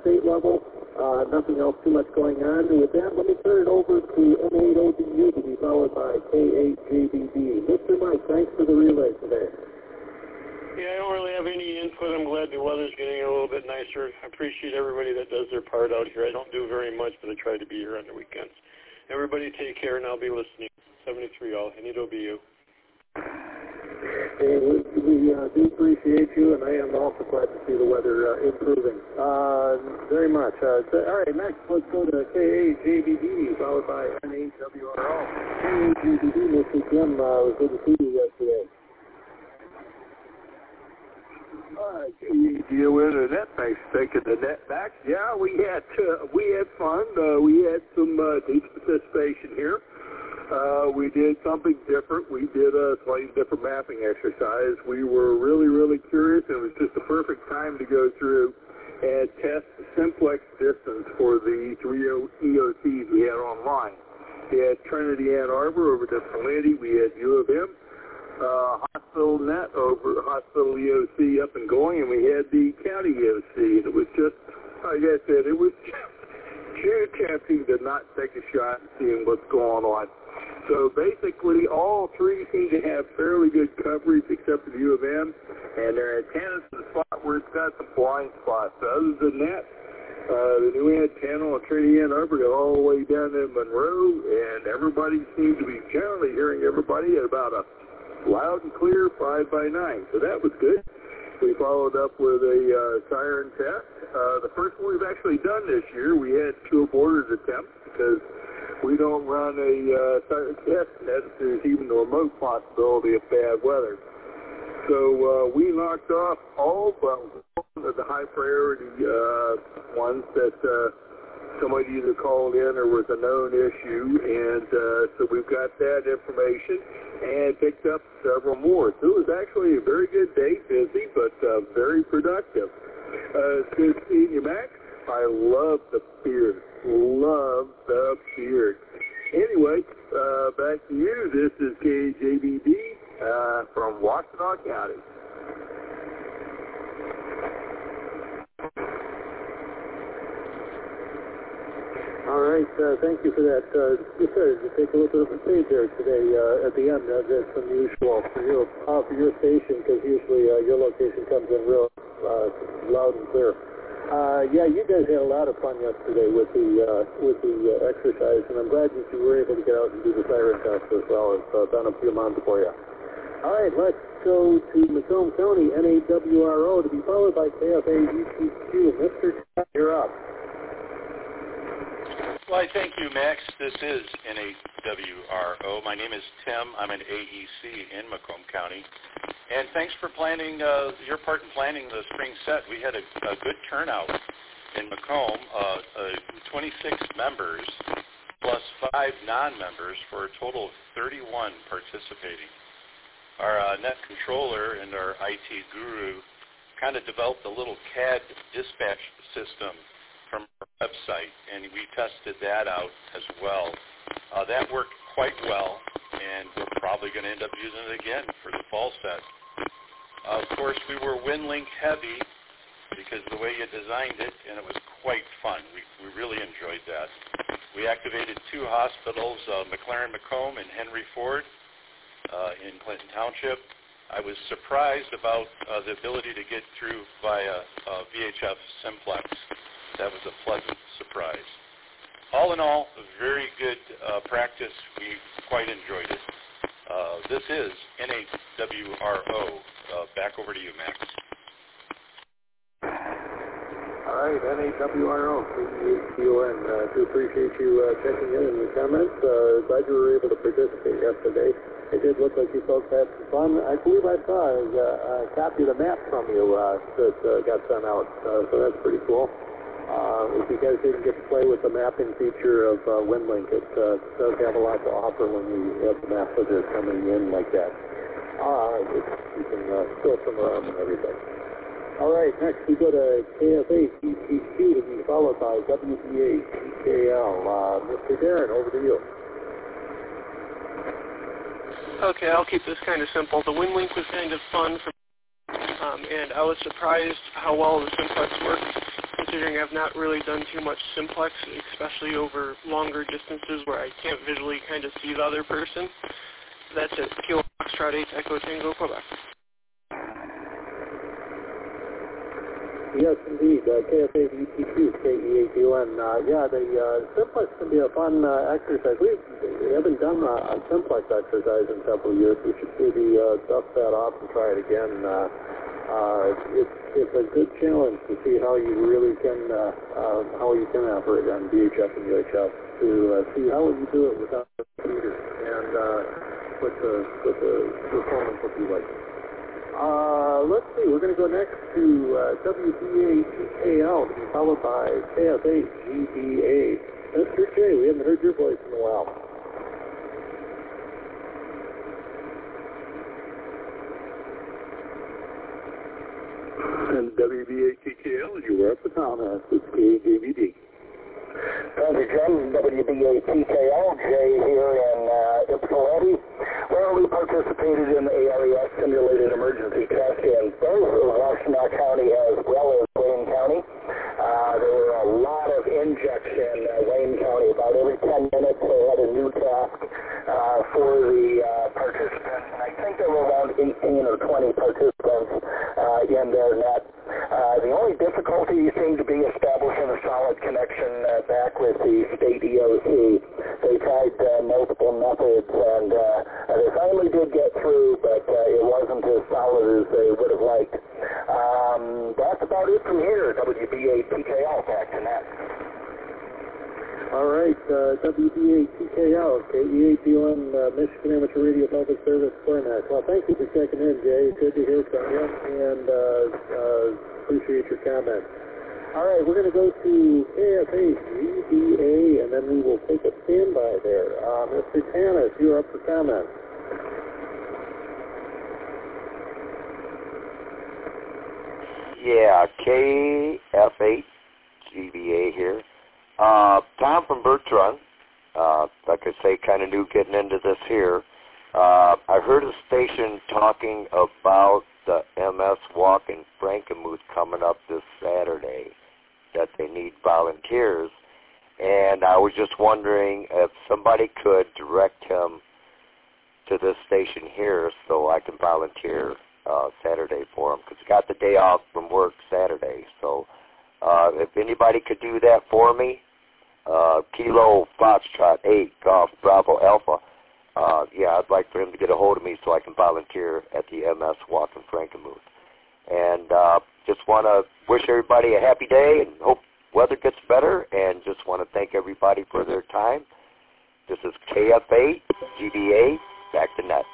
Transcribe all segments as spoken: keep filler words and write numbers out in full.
state level. Uh, nothing else too much going on. With that, let me turn it over to M eight O D U to be followed by K eight J B D. Mister Mike, thanks for the relay today. Yeah, I don't really have any input. I'm glad the weather's getting a little bit nicer. I appreciate everybody that does their part out here. I don't do very much, but I try to be here on the weekends. Everybody take care, and I'll be listening. seventy-three all. I need O B U. Hey, we, we uh, do appreciate you, and I am also glad to see the weather uh, improving. Uh, very much. Uh, so, all right, next, let's go to K eight J B D, followed by N eight W R O. K eight J B D, Mister Jim, uh, it was good to see you yesterday. Uh, you internet, thanks for taking the net back. Yeah, we had uh, we had fun. Uh, we had some uh, deep participation here. Uh, we did something different. We did a slightly different mapping exercise. We were really, really curious, and it was just the perfect time to go through and test the simplex distance for the three E O Cs we had online. We had Trinity Ann Arbor over to Plenty. We had U of M, uh, Hospital Net over Hospital E O C up and going, and we had the County E O C. And it was just, like I said, it was just too tempting to not take a shot and see what's going on. So basically, all three seem to have fairly good coverage except for the U of M, and their antennas in the spot where it's got some blind spots. So other than that, uh, the new antenna on Trinity Ann Arbor got all the way down to Monroe, and everybody seemed to be generally hearing everybody at about a loud and clear five by nine. So that was good. We followed up with a uh, siren test. Uh, the first one we've actually done this year. We had two aborted attempts because we don't run a uh, siren test net if there's even a remote possibility of bad weather. So uh, we knocked off all but one of the high priority uh, ones that uh, somebody either called in or was a known issue, and uh, so we've got that information and picked up several more. So it was actually a very good day, busy, but uh, very productive. Uh, it's good seeing you, Max. I love the beard. Love the beard. Anyway, uh, back to you. This is K J B D uh, from Washtenaw County. All right, uh, thank you for that. Uh, just uh, to take a look at the stage there today uh, at the end. Uh, that's unusual for your, uh, for your station because usually uh, your location comes in real uh, loud and clear. Uh, yeah, you guys had a lot of fun yesterday with the uh, with the uh, exercise, and I'm glad that you were able to get out and do the siren test as well. It's uh, done a few months for you. All right, let's go to Macomb County, N A W R O, to be followed by K F A E T Q. Mister Scott, you're up. Well, I thank you, Max. This is N A W R O. My name is Tim. I'm an A E C in Macomb County. And thanks for planning, uh, your part in planning the spring set. We had a, a good turnout in Macomb, uh, uh, twenty-six members plus five non-members for a total of thirty-one participating. Our uh, net controller and our I T guru kind of developed a little C A D dispatch system from our website, and we tested that out as well. Uh, that worked quite well, and we're probably going to end up using it again for the fall set. Uh, of course, we were WinLink heavy because of the way you designed it, and it was quite fun. We, we really enjoyed that. We activated two hospitals, uh, McLaren Macomb and Henry Ford uh, in Clinton Township. I was surprised about uh, the ability to get through via uh, V H F Simplex. That was a pleasant surprise. All in all, a very good uh, practice. We quite enjoyed it. Uh, this is N A W R O. Uh, back over to you, Max. All right, N A W R O, P H Q N. Uh, do appreciate you uh, checking in and your comments. Uh, glad you were able to participate yesterday. It did look like you folks had some fun. I believe I saw a, a copy of the map from you uh, that uh, got sent out, uh, so that's pretty cool. Uh, if you guys didn't get to play with the mapping feature of uh, WinLink, it uh, does have a lot to offer when you have the map visitors coming in like that. Uh, you can uh, still some around and everything. All right, next we go to K F A C T Q to be followed by W B A T K L. Uh, Mister Darren, over to you. Okay, I'll keep this kind of simple. The WinLink was kind of fun, for, um, and I was surprised how well the Simplex worked. The considering I've not really done too much simplex, especially over longer distances where I can't visually kind of see the other person. That's it. Kilo Foxtrot eight Echo Tango, Quebec. Yes, indeed. Uh, K F A E T Q, K E A T O N. Uh, yeah, the uh, simplex can be a fun uh, exercise. We've, we haven't done a, a simplex exercise in several years. We should maybe uh, dust that off and try it again. Uh, uh, it's, it's a good challenge to see how you really can uh, uh, how you can operate on V H F and U H F to uh, see how you do it without the computer and uh, what the what the performance will be like. Uh, let's see, we're going to go next to uh, W B A T K L, followed by K F A G B A. Mister J, we haven't heard your voice in a while. And W B A T K L, you were up at Thomas, it's K J V D. Thank you, Jim. W B A T K L, Jay here in uh, Ypsilanti, where we participated in the A R E S simulated emergency test in both Washtenaw County as well as Wayne County. Uh, there were a lot of injects in uh, Wayne County. About every ten minutes they had a new task uh, for the uh, participants, and I think there were around eighteen or twenty participants uh, in their net. Uh, the only difficulty seemed to be establishing a solid connection uh, back with the state E O C. They tried uh, multiple methods, and uh, they finally did get through, but uh, it wasn't as solid as they would have liked. Um, that's about it from here. W B A T K L, back to net. All right, uh, W B A T K L, K E A T O N, uh, Michigan Amateur Radio Public Service, Format. Well, thank you for checking in, Jay. Good to hear from you, and uh, uh, appreciate your comments. All right, we're going to go to K F A G B A, and then we will take a standby there. Uh, Mister Tanis, you're up for comments. Yeah, K F A G B A here. Uh, Tom from Bertrand, uh, like I say, kind of new getting into this here. Uh, I heard a station talking about the M S Walk in Frankenmuth coming up this Saturday, that they need volunteers. And I was just wondering if somebody could direct him to this station here so I can volunteer uh, Saturday for him, because I got the day off from work Saturday. So uh, if anybody could do that for me, Uh, Kilo Foxtrot eight Golf Bravo Alpha. Uh, yeah, I'd like for him to get a hold of me so I can volunteer at the M S Walk in Frankenmuth. And uh, just want to wish everybody a happy day and hope weather gets better. And just want to thank everybody for their time. This is K F A G B A, back to net.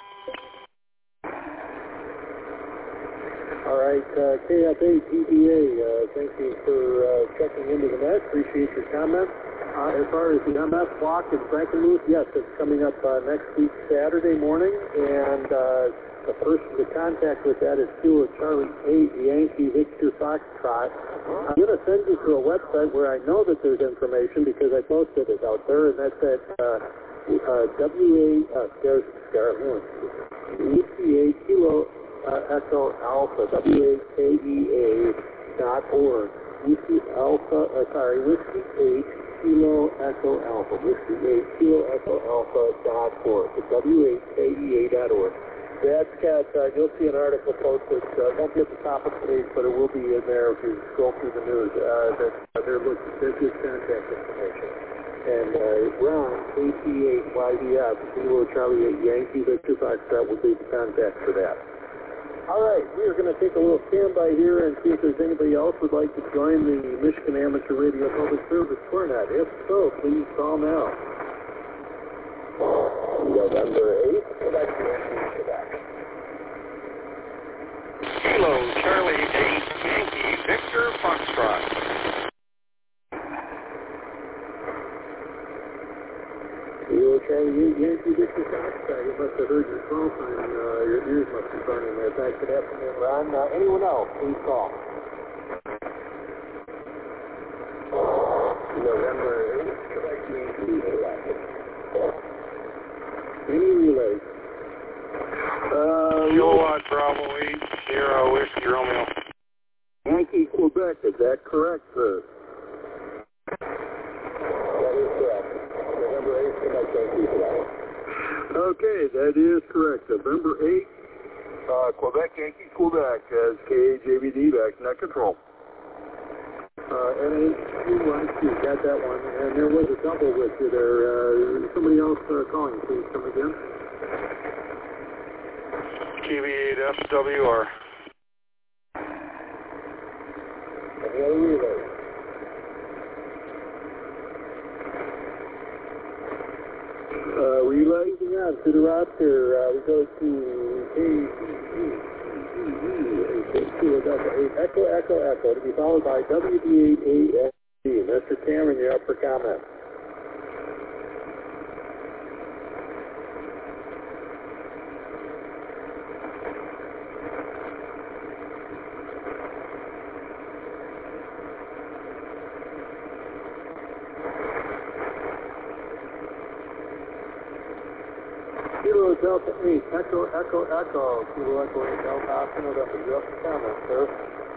All right, uh, K F A G B A, uh, thank you for uh, checking into the net. Appreciate your comments. Uh, as far as the M S Walk in Frankenmuth, yes, it's coming up uh, next week, Saturday morning, and uh, the person to contact with that is Kilo Charlie eight Yankee Victor Foxtrot. I'm going to send you to a website where I know that there's information because I posted it out there, and that's at uh, uh, W A, uh, there's E C A Kilo uh, Echo Alpha, W A K E A dot org. Whiskey Alpha, uh, sorry, Whiskey eight Kilo Echo Alpha, Whiskey eight Kilo Echo Alpha dot org, W A K E A dot org. That's got, uh, you'll see an article posted, uh, won't be at the top of the page, but it will be in there if you scroll through the news, uh, that uh, they're looking, there's good contact information. And uh, Ron, A T eight Y D F, Kilo Charlie eight Yankee Victor Foxtrot will be the contact for that. All right, we are going to take a little standby here and see if there's anybody else who would like to join the Michigan Amateur Radio Public Service Format. If so, please call now. November eighth, Quebec, Quebec. Kilo Charlie eight Yankee Victor Foxtrot. Kilo Charlie eight Yankee Victor Foxtrot. You must have heard your call sign. Uh, your ears must be burning there. Thanks for that from him, Ron. Uh, anyone else, please call. November eighth, Quebec, Quebec. Any relays? Uh, Kilowatt Bravo eight Sierra Whiskey Romeo. U Yankee, Quebec. Is that correct, sir? That is correct. November eighth, Quebec Yankee flight. Okay, that is correct. November eighth, uh, Quebec Yankee, Quebec, as K A J V D back net control. Uh, N H two one two, got that one. And there was a double with you there. Uh, somebody else uh, calling, please come again. K B eight F W R. Any other relay? Uh, relaying on to the roster, uh, we go to K two Echo, Echo, Echo, to be followed by W D eight A F D. Mister Cameron, you're up for comment. Kilo Delta eight, Echo, Echo, Echo, Kilo Echo eight, Delta Oscar, November, you're up for comment, sir.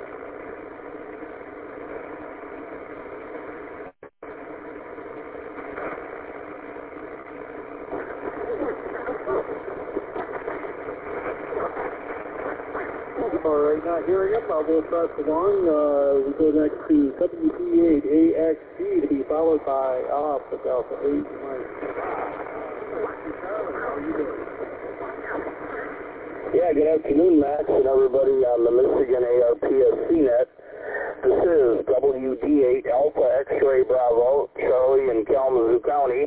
All right, not hearing him, I'll go across along. Uh, we go next to W D eight A X G to be followed by Alpha Delta eight, Mike. Yeah, good afternoon, Max, and everybody on the Michigan A R P S C net. This is W D eight Alpha X-Ray Bravo, Charlie in Kalamazoo County.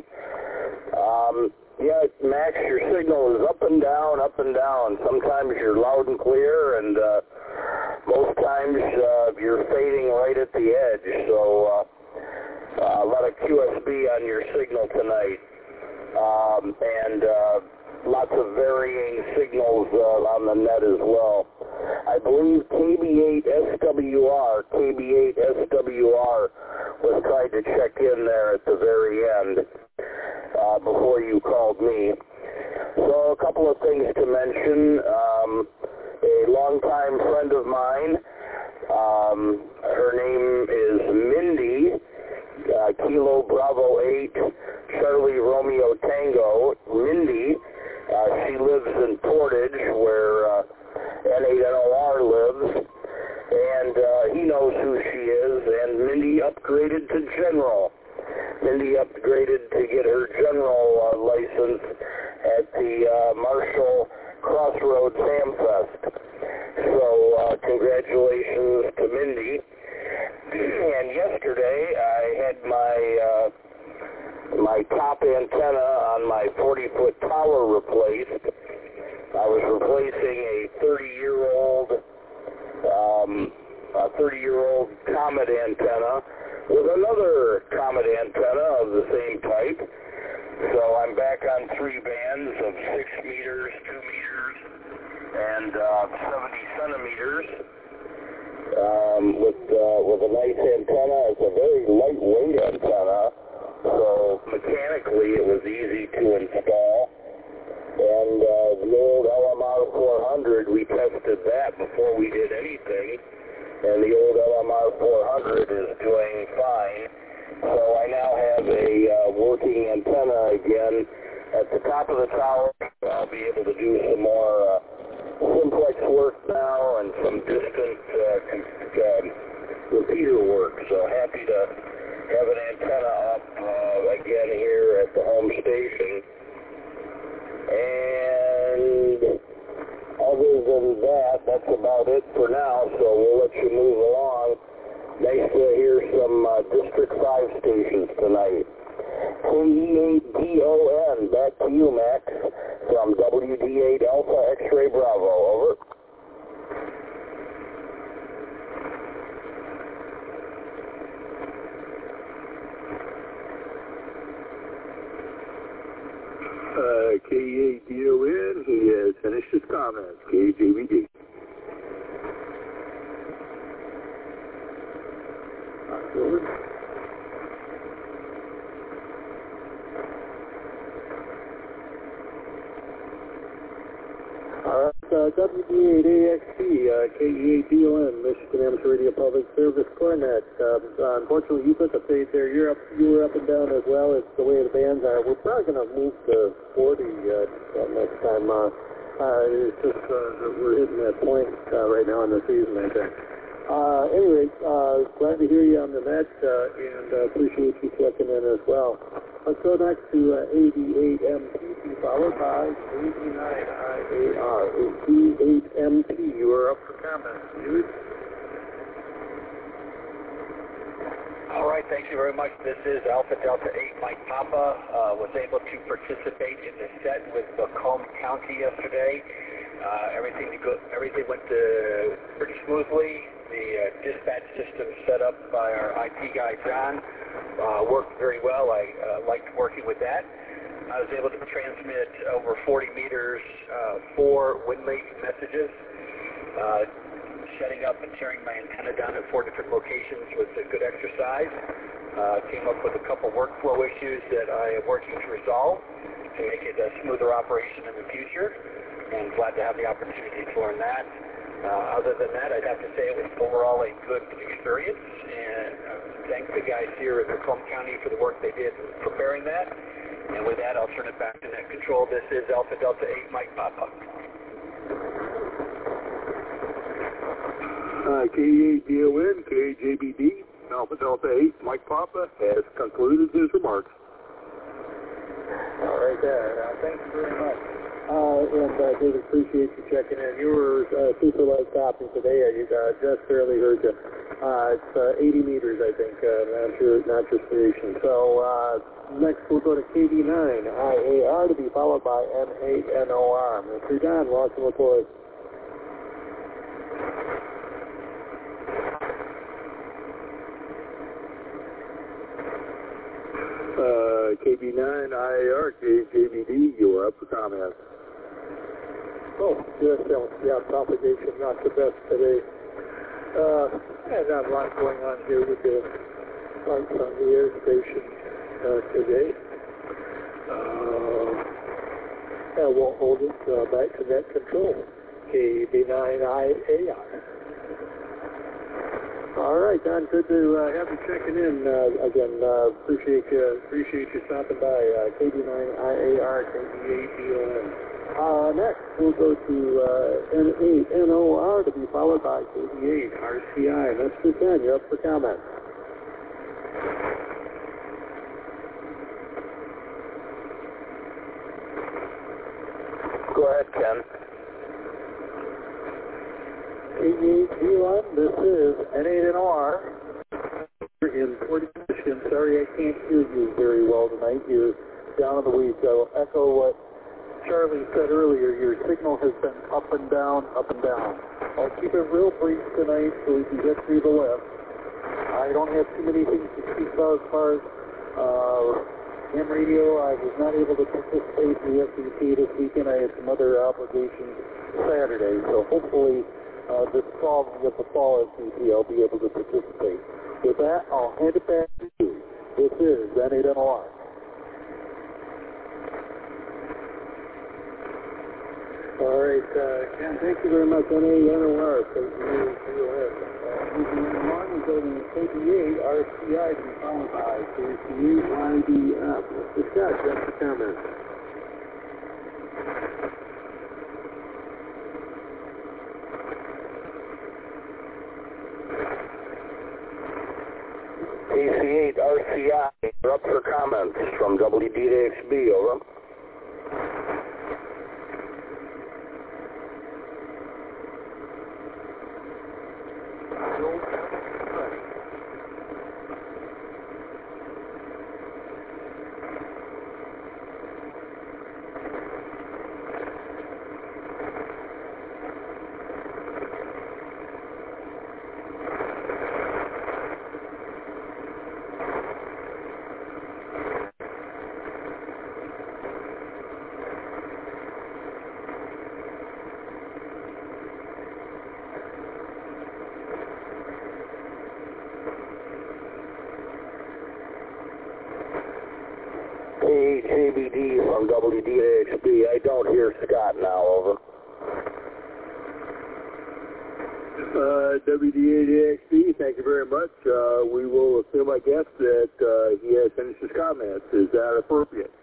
Um, yeah, Max, your signal is up and down, up and down. Sometimes you're loud and clear, and uh, most times uh, you're fading right at the edge. So uh, uh, a lot of Q S B on your signal tonight. Um, and uh, lots of varying signals uh, on the net as well. I believe K B eight S W R, K B eight S W R was trying to check in there at the very end uh, before you called me. So a couple of things to mention. Um, a longtime friend of mine, um, her name is Mindy, uh, Kilo Bravo eight, Charlie Romeo Tango. Mindy, uh, she lives in Portage, where uh, N eight N O R lives, and uh, he knows who she is, and Mindy upgraded to General. Mindy upgraded to get her General uh, license at the uh, Marshall Crossroads Hamfest. So uh, congratulations to Mindy. And yesterday I had my uh, my top antenna on my forty foot tower replaced. I was replacing a thirty-year-old um, a thirty-year-old Comet antenna with another Comet antenna of the same type. So I'm back on three bands of six meters, two meters, and uh, seventy centimeters um, with uh, with a nice antenna. It's a very lightweight antenna, so mechanically it was easy to install. And uh, the old L M R four hundred, we tested that before we did anything, and the old L M R four hundred is doing fine. So I now have a uh, working antenna again at the top of the tower. I'll be able to do some more uh, simplex work now and some distant uh, uh, repeater work. So happy to have an antenna up uh, again here at the home station. And other than that, that's about it for now, so we'll let you move along. Nice to hear some uh, District five stations tonight. K E eight D O N, back to you, Max, from W D eight Alpha X-Ray Bravo, over. Uh, K E eight D O N, he has finished his comments. K J V D. All right, uh, W B eight A X T, uh, K E eight D O N, Michigan Amateur Radio Public Service Cornet. Um, uh, unfortunately, you took a fade there. You're up, you were up and down as well. It's the way the bands are. We're probably going to move to forty uh, next time. Uh, uh, it's just uh, that we're hitting that point uh, right now in the season, I think. Uh, anyway, uh, glad to hear you on the net, uh, and uh, appreciate you checking in as well. Let's go next to uh, eighty-eight M P, followed by eighty-nine I A R. eighty-eight M P, you are up for comments, dude. All right, thank you very much. This is Alpha Delta eight, Mike Papa. Uh, was able to participate in the set with Macomb County yesterday. Uh, everything go, everything went uh, pretty smoothly. The uh, dispatch system set up by our I T guy, John, uh, worked very well. I uh, liked working with that. I was able to transmit over forty meters, uh, four WinLink messages. Uh, setting up and tearing my antenna down at four different locations was a good exercise. Uh, came up with a couple workflow issues that I am working to resolve to make it a smoother operation in the future, and glad to have the opportunity to learn that. Uh, other than that, I'd have to say it was overall a good experience, and uh, thank the guys here at Macomb County for the work they did in preparing that. And with that, I'll turn it back to Net Control. This is Alpha Delta eight, Mike Papa. Uh, K E eight D O N, K J B D, Alpha Delta eight, Mike Papa has concluded his remarks. All right there. Uh, thank you very much. Uh, and uh, David, appreciate you checking in. You were uh, super light copy today. I uh, just barely heard you. Uh, it's uh, eighty meters, I think, uh, not your not your station. So uh, next we'll go to K D nine I A R to be followed by M eight N O R. Mister John, welcome aboard. Uh, K B nine I A R, K J B D, you are up for comment. Oh, yes, yeah, propagation not the best today. Uh, and not a lot going on here with the lights on the air station uh, today. Uh, I won't hold it uh, back to Net Control, K B nine I A R. All right, Don, good to uh, have you checking in uh, again. Uh, appreciate you, appreciate you stopping by. Uh, K B nine I A R, K B eight D O N. Uh, next, we'll go to uh, M eight N O R to be followed by K B eight R C I. Mister Ken, you're up for comment. Go ahead, Ken. K B eight D O N, this is N eight N O R in forty position. Sorry, I can't hear you very well tonight. You're down in the weeds. I'll echo what Charlie said earlier. Your signal has been up and down, up and down. I'll keep it real brief tonight so we can get through the list. I don't have too many things to speak about as far as uh, ham radio. I was not able to participate in the S E P this weekend. I had some other obligations Saturday, so hopefully Uh, this fall, with the fall S E P, I'll be able to participate. With that, I'll hand it back to you. This is N eight N O R. All right, uh, Ken, thank you very much. N eight N O R, K B eight D O N. Moving right along, we go to K B eight R C I to be followed by K C eight I D F. Mister Scott, you have the comment. K C eight R C I, you're up for comments from W D X B, over. J B D from W D X B. I don't hear Scott now, over. Uh, W D eight A X B, thank you very much. Uh, we will assume, I guess, that uh, he has finished his comments. Is that appropriate?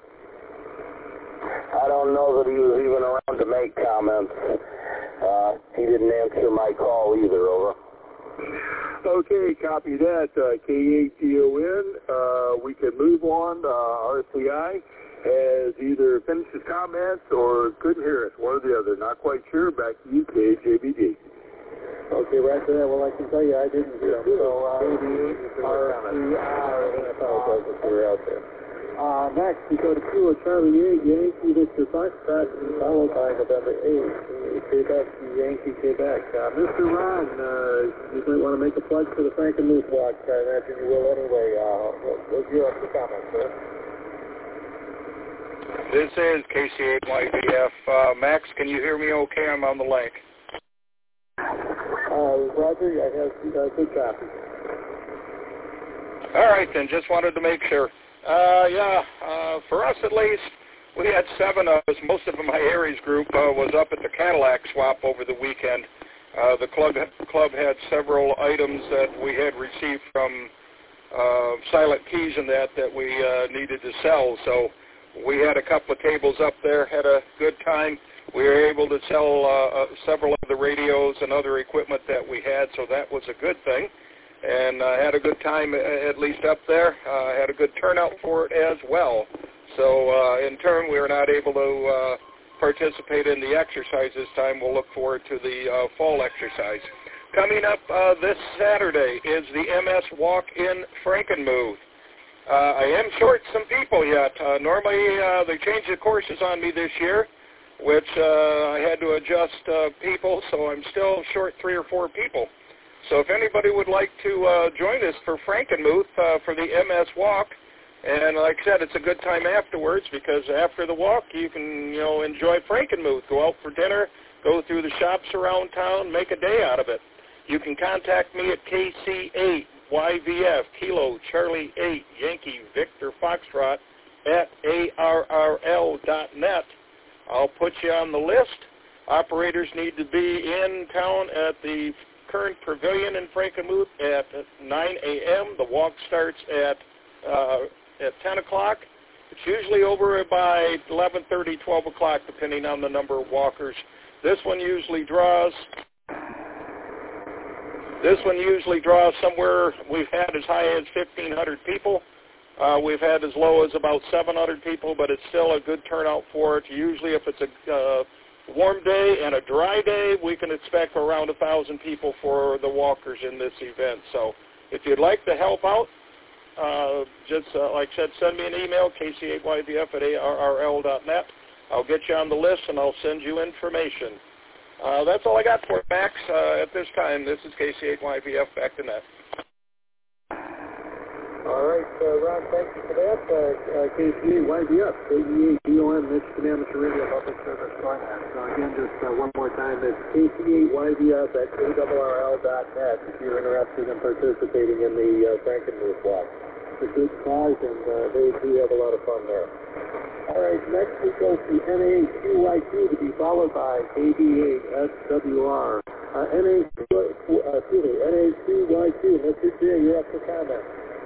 I don't know that he was even around to make comments. Uh, he didn't answer my call either, over. Okay, copy that. Uh, K eight T O N, uh, we can move on. Uh, R C I has either finished his comments or couldn't hear us, one or the other. Not quite sure. Back to you, K J B D. Okay, right to that. Well, I can tell you I didn't hear him. So, uh, R C I, I apologize if you were out there. Uh, next, we go to Kilo Charlie eight, Yankee Victor Foxtrot, followed by November eighth, Quebec, Yankee, Quebec. Uh, Mister Ron, uh, you might want to make a plug for the Frankenmuth Walk. I imagine you will anyway. Uh, what, what's your extra comment, sir? This is K C eight Y V F. Uh, Max, can you hear me okay? I'm on the link. Uh, Roger, I have uh, good copy. All right, then. Just wanted to make sure. Uh, yeah, uh, for us at least, we had seven of us. Most of my Aries group uh, was up at the Cadillac swap over the weekend. Uh, the club club had several items that we had received from uh, Silent Keys and that that we uh, needed to sell. So we had a couple of tables up there, had a good time. We were able to sell uh, uh, several of the radios and other equipment that we had, so that was a good thing. And I uh, had a good time, at least up there. I uh, had a good turnout for it as well. So uh, in turn, we were not able to uh, participate in the exercise this time. We'll look forward to the uh, fall exercise. Coming up uh, this Saturday is the M S Walk in Frankenmuth. Uh, I am short some people yet. Uh, normally, uh, they changed the courses on me this year, which uh, I had to adjust uh, people, so I'm still short three or four people. So if anybody would like to uh, join us for Frankenmuth uh, for the M S Walk, and like I said, it's a good time afterwards because after the walk you can, you know, enjoy Frankenmuth, go out for dinner, go through the shops around town, make a day out of it. You can contact me at K C eight Y V F, Kilo Charlie eight, Yankee Victor Foxtrot at A R R L dot net. I'll put you on the list. Operators need to be in town at the current pavilion in Frankenmuth at nine a.m. The walk starts at uh, at ten o'clock. It's usually over by eleven thirty, twelve o'clock, depending on the number of walkers. This one usually draws. This one usually draws somewhere. We've had as high as fifteen hundred people. Uh, we've had as low as about seven hundred people, but it's still a good turnout for it. Usually, if it's a uh, warm day and a dry day, we can expect around one thousand people for the walkers in this event. So if you'd like to help out, uh, just uh, like I said, send me an email, K C eight Y V F at A R R L dot net. I'll get you on the list, and I'll send you information. Uh, that's all I got for Max uh, at this time. This is K C eight Y V F, back to net. All right, uh, Ron, thank you for that. Uh, uh, K C eight Y V F, K E eight D O M, Michigan Amateur Radio Public Service Format. So again, just uh, one more time, it's K C eight Y V F at A R R L dot net if you're interested in participating in the uh, Frankenmuth Walk. It's a good cause, and uh, they do have a lot of fun there. All right, next we go to N A Q Y Q to be followed by A B eight S W R. Uh, N A Q, uh, excuse me, N A Q Y Q, Mister J, you're up for comment.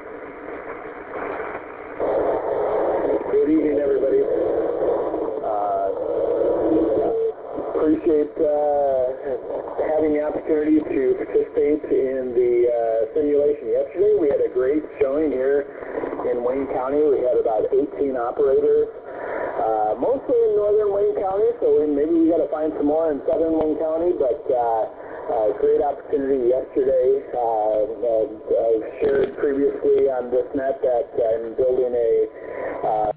Good evening, everybody. Uh, appreciate uh, having the opportunity to participate in the uh, simulation yesterday. We had a great showing here in Wayne County. We had about eighteen operators, uh, mostly in northern Wayne County, so maybe we got to find some more in southern Wayne County, but uh, Uh, great opportunity yesterday. Uh, uh, I've shared previously on this net that I'm building a uh,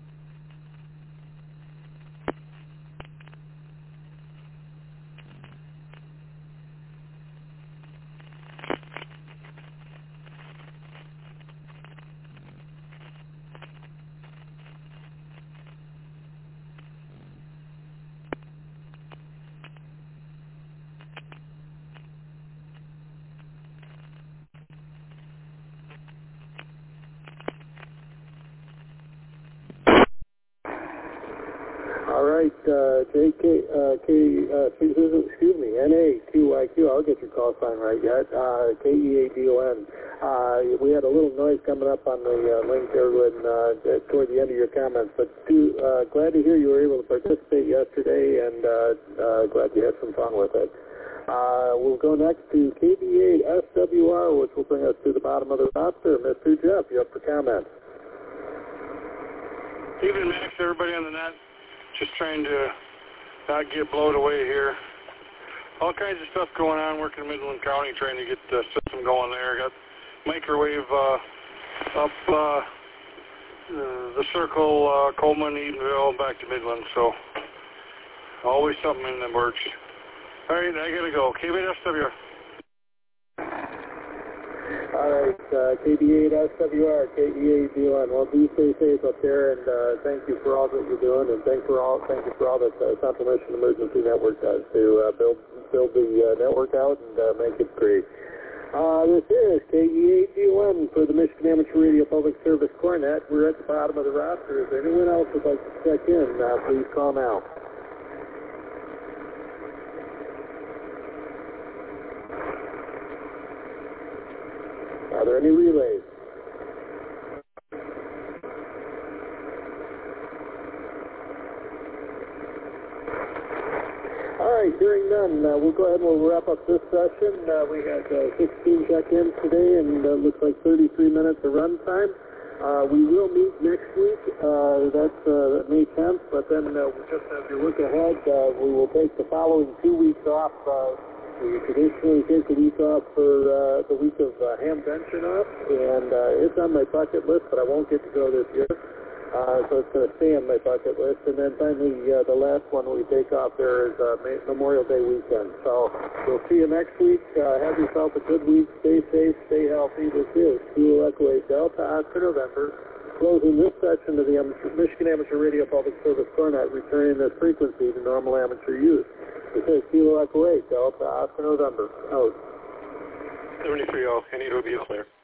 All right, uh, J K, uh, K, uh, excuse me, N A Q Y Q, I'll get your call sign right yet, uh, K E A D O N. Uh, we had a little noise coming up on the uh, link there when, uh, toward the end of your comments, but too, uh, glad to hear you were able to participate yesterday, and uh, uh, glad you had some fun with it. Uh, we'll go next to K B eight S W R, which will bring us to the bottom of the roster. Mister Jeff, you up for comments? Evening, Max, everybody on the net. Just trying to not get blown away here. All kinds of stuff going on, working in Midland County, trying to get the system going there. Got microwave uh, up uh, the circle, uh, Coleman, Eatonville, back to Midland. So always something in the works. All right, I got to go. K B eight S W R. All right, uh, K B eight S W R, K E A D O N. Well, do stay safe up there, and uh, thank you for all that you're doing, and thank for all, thank you for all that uh, Central Michigan Emergency Network does to uh, build build the uh, network out and uh, make it great. Uh, this is K E A D O N for the Michigan Amateur Radio Public Service Cornet. We're at the bottom of the roster. If anyone else would like to check in, uh, please call now. Are there any relays? All right, hearing none, uh, we'll go ahead and we'll wrap up this session. Uh, we had uh, sixteen check-ins today, and uh, looks like thirty-three minutes of run time. Uh, we will meet next week. Uh, that's uh, May tenth, but then uh, just as you look ahead, uh, we will take the following two weeks off. Uh, We traditionally take a week off for uh, the week of uh, Hamvention off, and uh, it's on my bucket list, but I won't get to go this year. Uh, so it's going to stay on my bucket list. And then finally, uh, the last one we take off there is uh, Memorial Day weekend. So we'll see you next week. Uh, have yourself a good week. Stay safe. Stay healthy. This is Kilo Echo eight Delta Oscar November, closing this section of the amateur, Michigan Amateur Radio Public Service Cornet, returning this frequency to normal amateur use. This is Kilo Echo eight Delta Oscar November. Out. seventy-three oh, any to be clear.